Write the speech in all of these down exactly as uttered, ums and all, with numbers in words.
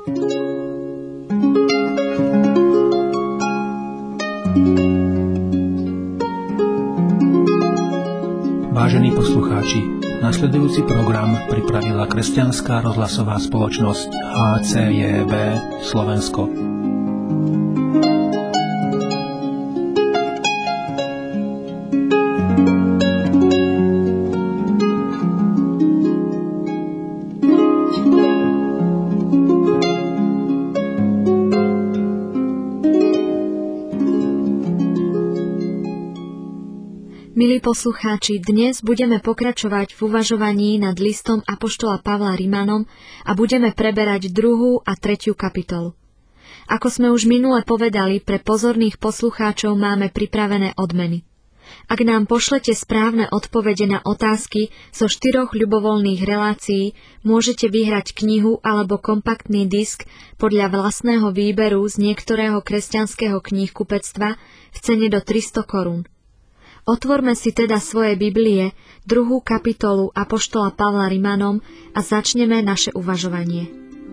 Vážení poslucháči, nasledujúci program pripravila kresťanská rozhlasová spoločnosť há cé jé bé Slovensko. Milí poslucháči, dnes budeme pokračovať v uvažovaní nad listom apoštola Pavla Rimanom a budeme preberať druhú a tretiu kapitolu. Ako sme už minule povedali, pre pozorných poslucháčov máme pripravené odmeny. Ak nám pošlete správne odpovede na otázky zo štyroch ľubovoľných relácií, môžete vyhrať knihu alebo kompaktný disk podľa vlastného výberu z niektorého kresťanského knihkupectva v cene do tristo korún. Otvorme si teda svoje Biblie, druhú kapitolu apoštola Pavla Rimanom a začneme naše uvažovanie.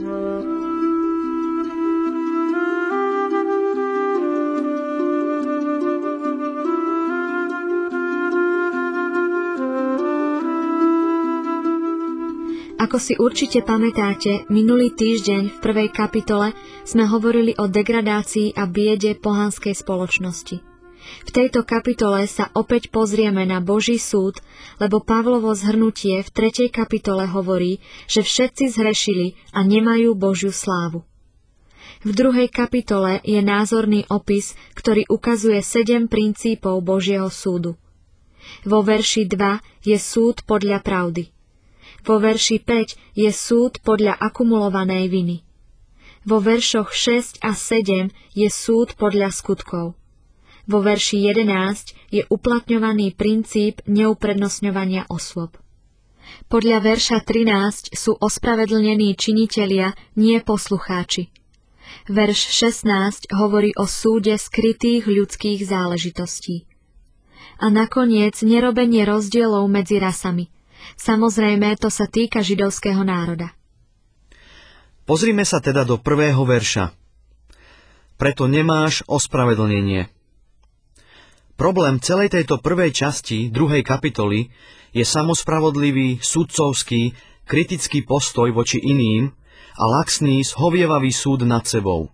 Ako si určite pamätáte, minulý týždeň v prvej kapitole sme hovorili o degradácii a biede pohanskej spoločnosti. V tejto kapitole sa opäť pozrieme na Boží súd, lebo Pavlovo zhrnutie v tretej kapitole hovorí, že všetci zhrešili a nemajú Božiu slávu. V druhej kapitole je názorný opis, ktorý ukazuje sedem princípov Božieho súdu. Vo verši dva je súd podľa pravdy. Vo verši päť je súd podľa akumulovanej viny. Vo veršoch šesť a sedem je súd podľa skutkov. Vo verši jedenásť je uplatňovaný princíp neuprednostňovania osôb. Podľa verša trinásť sú ospravedlnení činitelia, nie poslucháči. Verš šestnásť hovorí o súde skrytých ľudských záležitostí. A nakoniec nerobenie rozdielov medzi rasami. Samozrejme, to sa týka židovského národa. Pozrime sa teda do prvého verša. Preto nemáš ospravedlnenie. Problém celej tejto prvej časti druhej kapitoly je samospravodlivý, sudcovský, kritický postoj voči iným a laxný, zhovievavý súd nad sebou.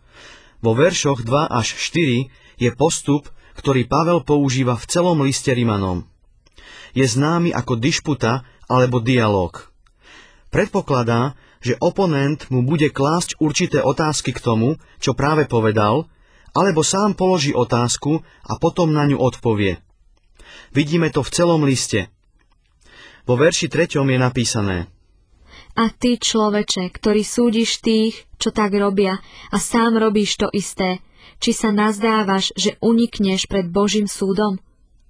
Vo veršoch dva až štyri je postup, ktorý Pavel používa v celom liste Rimanom. Je známy ako dišputa alebo dialóg. Predpokladá, že oponent mu bude klásť určité otázky k tomu, čo práve povedal, alebo sám položí otázku a potom na ňu odpovie. Vidíme to v celom liste. Vo verši treťom je napísané: A ty, človeče, ktorý súdiš tých, čo tak robia, a sám robíš to isté, či sa nazdávaš, že unikneš pred Božím súdom?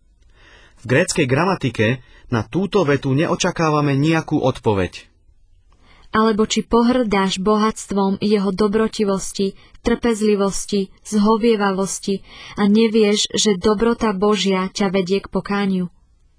V gréckej gramatike na túto vetu neočakávame nejakú odpoveď. Alebo či pohrdáš bohatstvom jeho dobrotivosti, trpezlivosti, zhovievavosti a nevieš, že dobrota Božia ťa vedie k pokániu.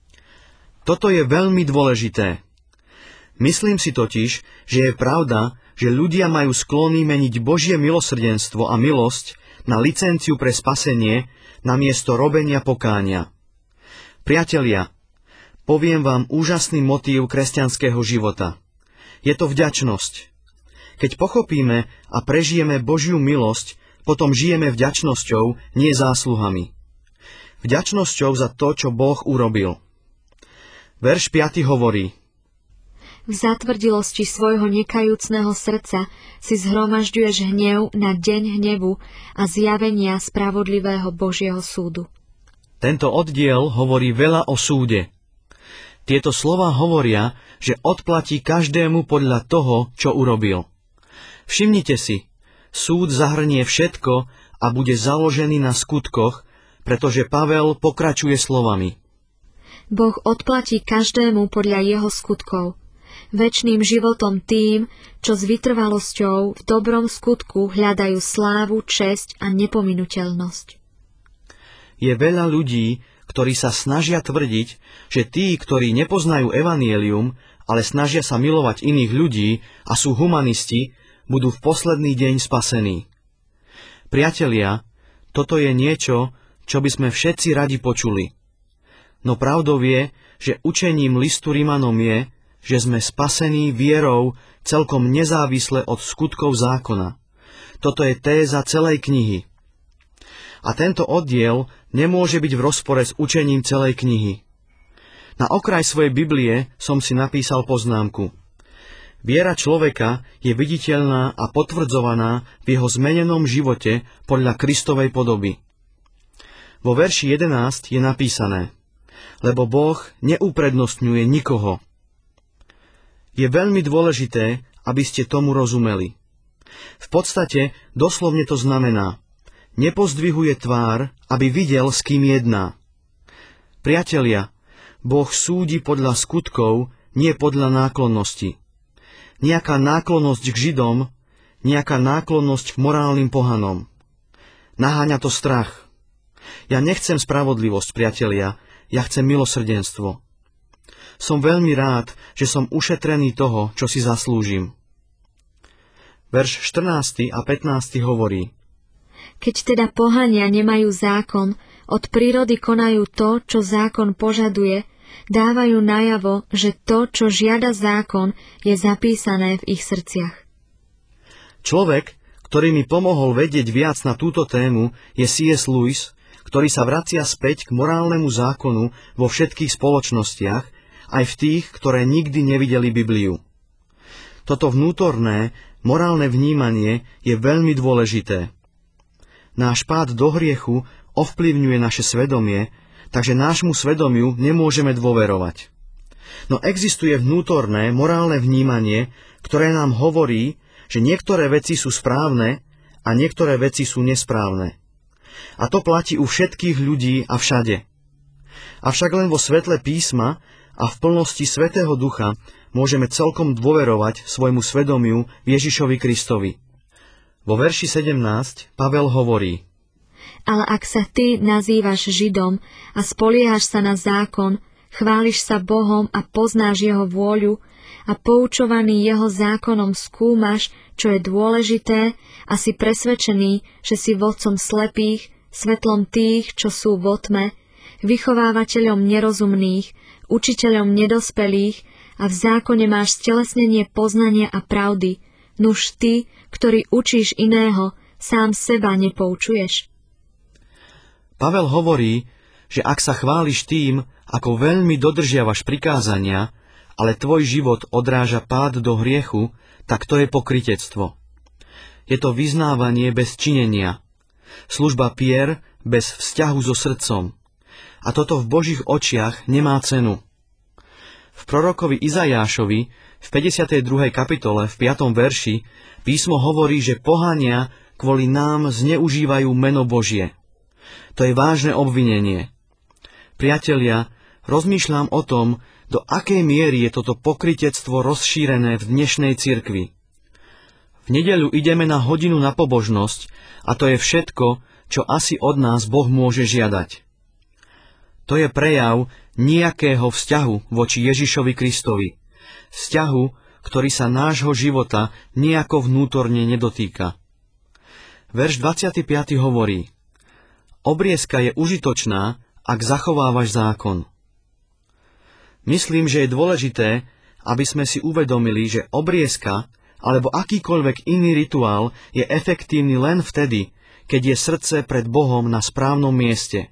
Toto je veľmi dôležité. Myslím si totiž, že je pravda, že ľudia majú sklony meniť Božie milosrdenstvo a milosť na licenciu pre spasenie namiesto robenia pokánia. Priatelia, poviem vám úžasný motív kresťanského života. Je to vďačnosť. Keď pochopíme a prežijeme Božiu milosť, potom žijeme vďačnosťou, nie zásluhami. Vďačnosťou za to, čo Boh urobil. Verš piaty hovorí: V zatvrdilosti svojho nekajúcneho srdca si zhromažďuješ hnev na deň hnevu a zjavenia spravodlivého Božieho súdu. Tento oddiel hovorí veľa o súde. Tieto slová hovoria, že odplatí každému podľa toho, čo urobil. Všimnite si, súd zahrnie všetko a bude založený na skutkoch, pretože Pavel pokračuje slovami: Boh odplatí každému podľa jeho skutkov, večným životom tým, čo s vytrvalosťou v dobrom skutku hľadajú slávu, česť a nepominuteľnosť. Je veľa ľudí, ktorí sa snažia tvrdiť, že tí, ktorí nepoznajú evanjelium, ale snažia sa milovať iných ľudí a sú humanisti, budú v posledný deň spasení. Priatelia, toto je niečo, čo by sme všetci radi počuli. No pravdou je, že učením listu Rimanom je, že sme spasení vierou celkom nezávisle od skutkov zákona. Toto je téza celej knihy. A tento oddiel nemôže byť v rozpore s učením celej knihy. Na okraj svojej Biblie som si napísal poznámku. Viera človeka je viditeľná a potvrdzovaná v jeho zmenenom živote podľa Kristovej podoby. Vo verši jedenásť je napísané: lebo Boh neuprednostňuje nikoho. Je veľmi dôležité, aby ste tomu rozumeli. V podstate doslovne to znamená: nepozdvihuje tvár, aby videl, s kým jedná. Priatelia, Boh súdi podľa skutkov, nie podľa náklonnosti. Nejaká náklonnosť k Židom, nejaká náklonnosť k morálnym pohanom. Naháňa to strach. Ja nechcem spravodlivosť, priatelia, ja chcem milosrdenstvo. Som veľmi rád, že som ušetrený toho, čo si zaslúžim. Verš štrnásty a pätnásty hovorí: Keď teda pohania nemajú zákon, od prírody konajú to, čo zákon požaduje, dávajú najavo, že to, čo žiada zákon, je zapísané v ich srdciach. Človek, ktorý mi pomohol vedieť viac na túto tému, je C S Lewis, ktorý sa vracia späť k morálnemu zákonu vo všetkých spoločnostiach, aj v tých, ktoré nikdy nevideli Bibliu. Toto vnútorné, morálne vnímanie je veľmi dôležité. Náš pád do hriechu ovplyvňuje naše svedomie, takže nášmu svedomiu nemôžeme dôverovať. No existuje vnútorné, morálne vnímanie, ktoré nám hovorí, že niektoré veci sú správne a niektoré veci sú nesprávne. A to platí u všetkých ľudí a všade. Avšak len vo svetle písma a v plnosti Svätého Ducha môžeme celkom dôverovať svojmu svedomiu Ježišovi Kristovi. Vo verši sedemnásť Pavel hovorí: Ale ak sa ty nazývaš Židom a spoliehaš sa na zákon, chváliš sa Bohom a poznáš jeho vôľu a poučovaný jeho zákonom skúmaš, čo je dôležité, a si presvedčený, že si vodcom slepých, svetlom tých, čo sú vo tme, vychovávateľom nerozumných, učiteľom nedospelých, a v zákone máš stelesnenie poznania a pravdy, nuž ty, ktorý učíš iného, sám seba nepoučuješ. Pavel hovorí, že ak sa chváliš tým, ako veľmi dodržiavaš prikázania, ale tvoj život odráža pád do hriechu, tak to je pokrytectvo. Je to vyznávanie bez činenia. Služba pier bez vzťahu so srdcom. A toto v Božích očiach nemá cenu. V prorokovi Izajášovi v päťdesiatej druhej kapitole v piatom verši písmo hovorí, že pohania kvôli nám zneužívajú meno Božie. To je vážne obvinenie. Priatelia, rozmýšľam o tom, do akej miery je toto pokrytectvo rozšírené v dnešnej cirkvi. V nedeľu ideme na hodinu na pobožnosť a to je všetko, čo asi od nás Boh môže žiadať. To je prejav nejakého vzťahu voči Ježišovi Kristovi. Vzťahu, ktorý sa nášho života nejako vnútorne nedotýka. Verš dvadsiaty piaty hovorí: Obriezka je užitočná, ak zachovávaš zákon. Myslím, že je dôležité, aby sme si uvedomili, že obriezka alebo akýkoľvek iný rituál je efektívny len vtedy, keď je srdce pred Bohom na správnom mieste.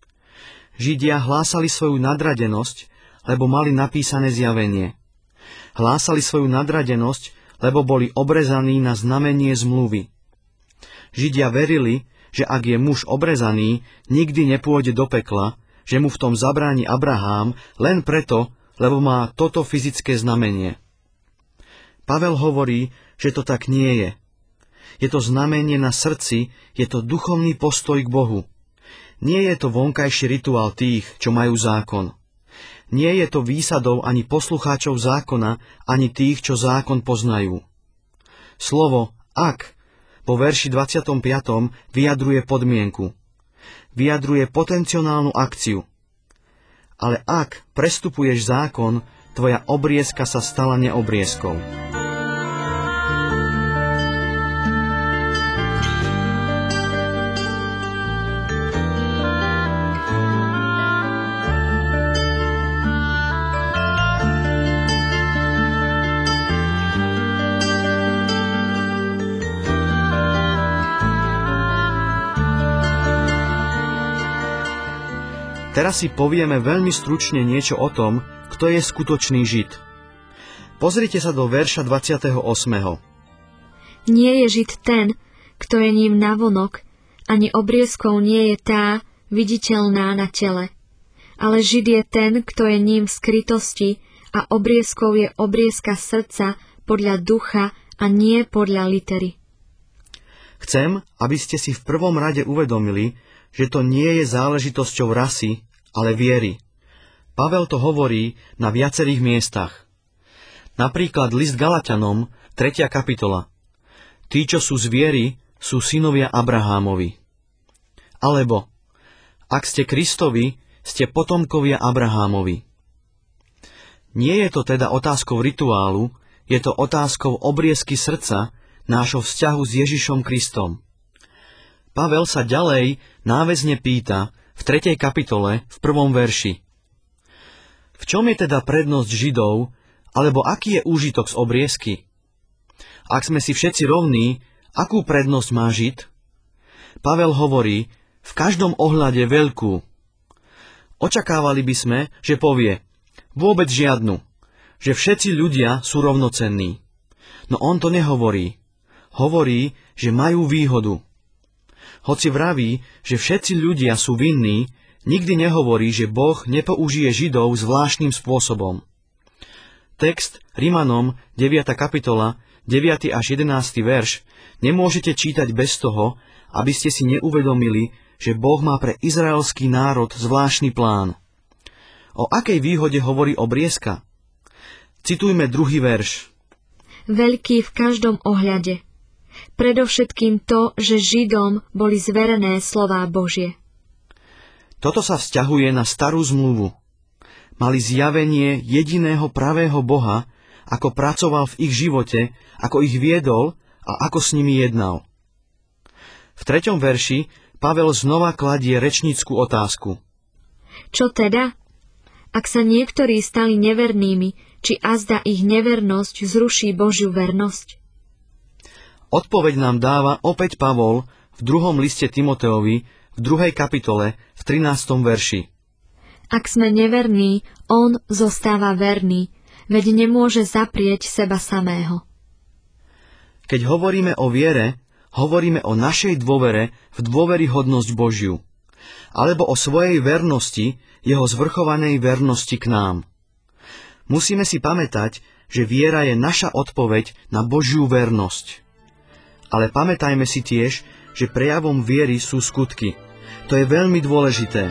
Židia hlásali svoju nadradenosť, lebo mali napísané zjavenie. Hlásali svoju nadradenosť, lebo boli obrezaní na znamenie zmluvy. Židia verili, že ak je muž obrezaný, nikdy nepôjde do pekla, že mu v tom zabráni Abrahám len preto, lebo má toto fyzické znamenie. Pavel hovorí, že to tak nie je. Je to znamenie na srdci, je to duchovný postoj k Bohu. Nie je to vonkajší rituál tých, čo majú zákon. Nie je to výsadou ani poslucháčov zákona, ani tých, čo zákon poznajú. Slovo ak po verši dvadsiatom piatom vyjadruje podmienku. Vyjadruje potenciálnu akciu. Ale ak prestupuješ zákon, tvoja obriezka sa stala neobriezkou. teraz si povieme veľmi stručne niečo o tom, kto je skutočný Žid. Pozrite sa do verša dvadsiateho ôsmeho. Nie je Žid ten, kto je ním navonok, ani obriezkou nie je tá, viditeľná na tele. Ale Žid je ten, kto je ním v skrytosti, a obriezkou je obriezka srdca podľa ducha a nie podľa litery. Chcem, aby ste si v prvom rade uvedomili, že to nie je záležitosťou rasy, ale viery. Pavel to hovorí na viacerých miestach. Napríklad list Galatianom, tretia kapitola. Tí, čo sú z viery, sú synovia Abrahámovi. Alebo, ak ste Kristovi, ste potomkovia Abrahámovi. Nie je to teda otázkou rituálu, je to otázkou obriezky srdca, nášho vzťahu s Ježišom Kristom. Pavel sa ďalej náväzne pýta v tretej kapitole v prvom verši. V čom je teda prednosť Židov, alebo aký je úžitok z obriezky? Ak sme si všetci rovní, akú prednosť má Žid? Pavel hovorí, v každom ohľade veľkú. Očakávali by sme, že povie, vôbec žiadnu, že všetci ľudia sú rovnocenní. No on to nehovorí. Hovorí, že majú výhodu. Hoci vraví, že všetci ľudia sú vinní, nikdy nehovorí, že Boh nepoužije Židov zvláštnym spôsobom. Text Rimanom, deviata kapitola, deviaty až jedenásty verš, nemôžete čítať bez toho, aby ste si neuvedomili, že Boh má pre izraelský národ zvláštny plán. O akej výhode hovorí obriezka? Citujme druhý verš. Veľký v každom ohľade. Predovšetkým to, že Židom boli zverené slová Božie. Toto sa vzťahuje na starú zmluvu. Mali zjavenie jediného pravého Boha, ako pracoval v ich živote, ako ich viedol a ako s nimi jednal. V treťom verši Pavel znova kladie rečnícku otázku. Čo teda? Ak sa niektorí stali nevernými, či azda ich nevernosť zruší Božiu vernosť? Odpoveď nám dáva opäť Pavol v druhom liste Timoteovi v druhej kapitole v trinástom verši. Ak sme neverní, on zostáva verný, veď nemôže zaprieť seba samého. Keď hovoríme o viere, hovoríme o našej dôvere v dôveryhodnosť Božiu, alebo o svojej vernosti, jeho zvrchovanej vernosti k nám. Musíme si pamätať, že viera je naša odpoveď na Božiu vernosť. Ale pamätajme si tiež, že prejavom viery sú skutky. To je veľmi dôležité.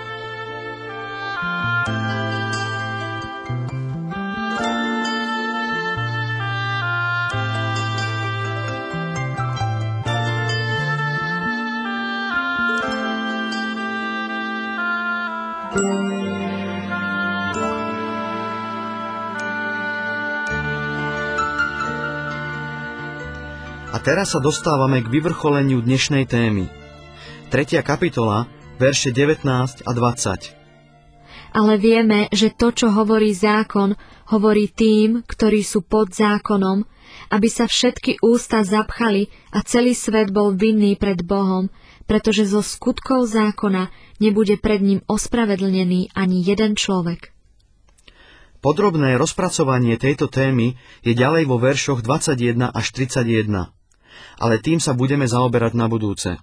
A teraz sa dostávame k vyvrcholeniu dnešnej témy. Tretia kapitola, verše devätnásť a dvadsať. Ale vieme, že to, čo hovorí zákon, hovorí tým, ktorí sú pod zákonom, aby sa všetky ústa zapchali a celý svet bol vinný pred Bohom, pretože zo skutkov zákona nebude pred ním ospravedlnený ani jeden človek. Podrobné rozpracovanie tejto témy je ďalej vo veršoch dvadsaťjeden až tridsaťjeden. Ale tým sa budeme zaoberať na budúce.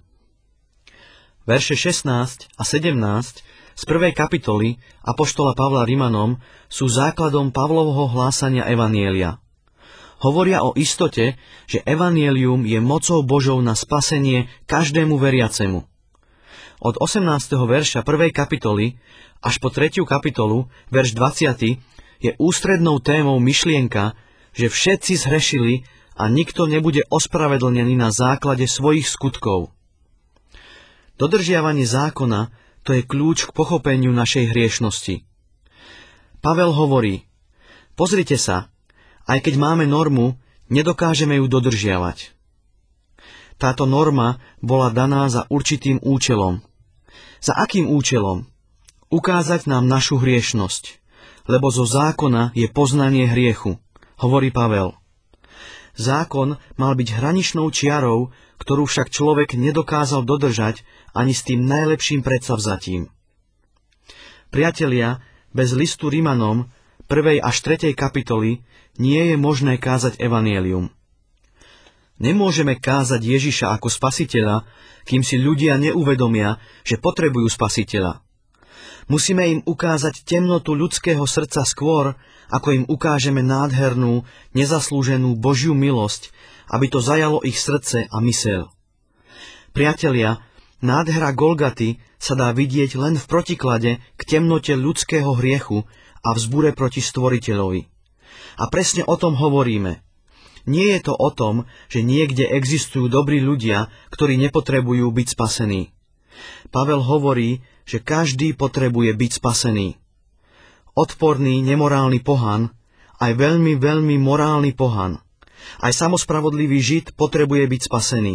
Verše šestnásť a sedemnásť z prvej kapitoly apoštola Pavla Rimanom sú základom Pavlovho hlásania evanjelia. Hovoria o istote, že evanjelium je mocou Božou na spasenie každému veriacemu. Od osemnásteho verša prvej kapitoly až po tretiu kapitolu, verš dvadsiaty, je ústrednou témou myšlienka, že všetci zhrešili a nikto nebude ospravedlnený na základe svojich skutkov. Dodržiavanie zákona to je kľúč k pochopeniu našej hriešnosti. Pavel hovorí, pozrite sa, aj keď máme normu, nedokážeme ju dodržiavať. Táto norma bola daná za určitým účelom. Za akým účelom? Ukázať nám našu hriešnosť, lebo zo zákona je poznanie hriechu, hovorí Pavel. Zákon mal byť hraničnou čiarou, ktorú však človek nedokázal dodržať ani s tým najlepším predsavzatím. Priatelia, bez listu Rimanom prvej až tretej kapitoly nie je možné kázať evanjelium. Nemôžeme kázať Ježiša ako spasiteľa, kým si ľudia neuvedomia, že potrebujú spasiteľa. Musíme im ukázať temnotu ľudského srdca skôr, ako im ukážeme nádhernú, nezaslúženú Božiu milosť, aby to zajalo ich srdce a myseľ. Priatelia, nádhera Golgaty sa dá vidieť len v protiklade k temnote ľudského hriechu a vzbure proti Stvoriteľovi. A presne o tom hovoríme. Nie je to o tom, že niekde existujú dobrí ľudia, ktorí nepotrebujú byť spasení. Pavel hovorí, že každý potrebuje byť spasený. Odporný, nemorálny pohan, aj veľmi, veľmi morálny pohan, aj samospravodlivý Žid potrebuje byť spasený.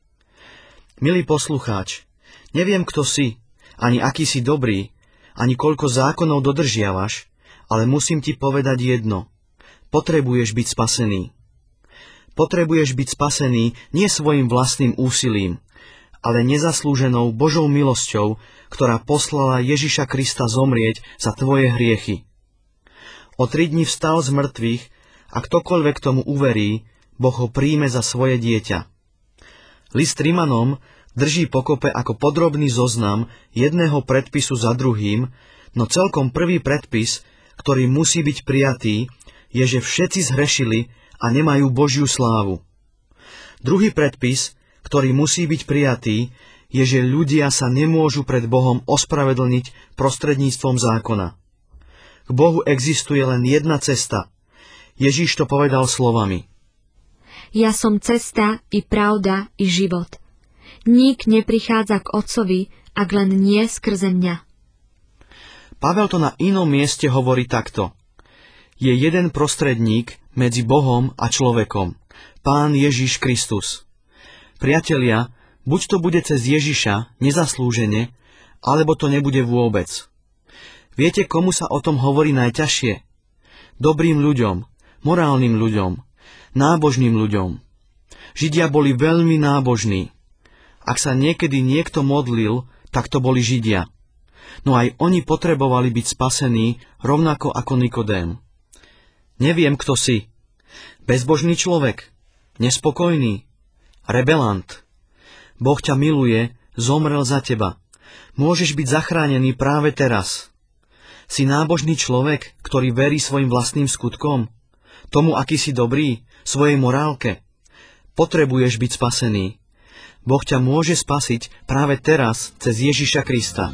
Milý poslucháč, neviem, kto si, ani aký si dobrý, ani koľko zákonov dodržiavaš, ale musím ti povedať jedno. Potrebuješ byť spasený. Potrebuješ byť spasený nie svojim vlastným úsilím, ale nezaslúženou Božou milosťou, ktorá poslala Ježiša Krista zomrieť za tvoje hriechy. O tri dni vstal z mŕtvych a ktokoľvek tomu uverí, Boh ho príjme za svoje dieťa. List Rimanom drží pokope ako podrobný zoznam jedného predpisu za druhým, no celkom prvý predpis, ktorý musí byť prijatý, je, že všetci zhrešili a nemajú Božiu slávu. Druhý predpis, ktorý musí byť prijatý, je, že ľudia sa nemôžu pred Bohom ospravedlniť prostredníctvom zákona. K Bohu existuje len jedna cesta. Ježíš to povedal slovami: Ja som cesta i pravda i život. Nik neprichádza k Otcovi, ak len nie skrze mňa. Pavel to na inom mieste hovorí takto. Je jeden prostredník medzi Bohom a človekom, Pán Ježiš Kristus. Priatelia, buď to bude cez Ježiša nezaslúžene, alebo to nebude vôbec. Viete, komu sa o tom hovorí najťažšie? Dobrým ľuďom, morálnym ľuďom, nábožným ľuďom. Židia boli veľmi nábožní. Ak sa niekedy niekto modlil, tak to boli Židia. No aj oni potrebovali byť spasení rovnako ako Nikodém. Neviem, kto si. Bezbožný človek, nespokojný, rebelant. Boh ťa miluje, zomrel za teba. Môžeš byť zachránený práve teraz. Si nábožný človek, ktorý verí svojim vlastným skutkom, tomu, aký si dobrý, svojej morálke. Potrebuješ byť spasený. Boh ťa môže spasiť práve teraz cez Ježiša Krista.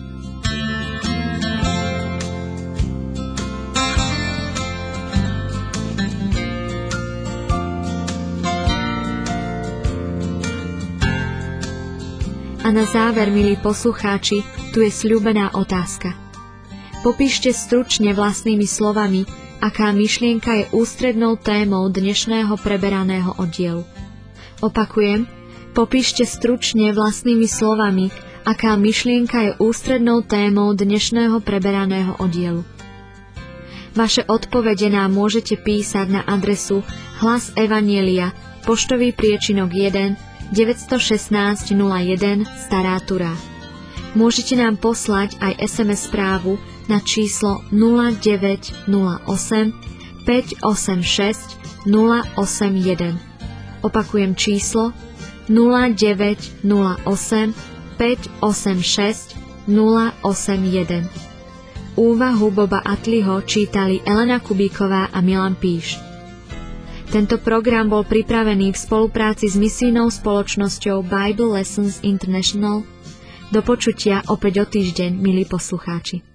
A na záver, milí poslucháči, tu je sľúbená otázka. Popíšte stručne vlastnými slovami, aká myšlienka je ústrednou témou dnešného preberaného oddielu. Opakujem, popíšte stručne vlastnými slovami, aká myšlienka je ústrednou témou dnešného preberaného oddielu. Vaše odpovede nám môžete písať na adresu Hlas Evanjelia, poštový priečinok jeden, deväť jedna šesť nula jeden, Stará Turá. Môžete nám poslať aj es em es správu na číslo nula deväť nula osem päť osem šesť nula osem jeden. Opakujem číslo nula deväť nula osem päť osem šesť nula osem jeden. Úvahu Boba Atliho čítali Elena Kubíková a Milan Píš. Tento program bol pripravený v spolupráci s misijnou spoločnosťou Bible Lessons International. Do počutia opäť o týždeň, milí poslucháči.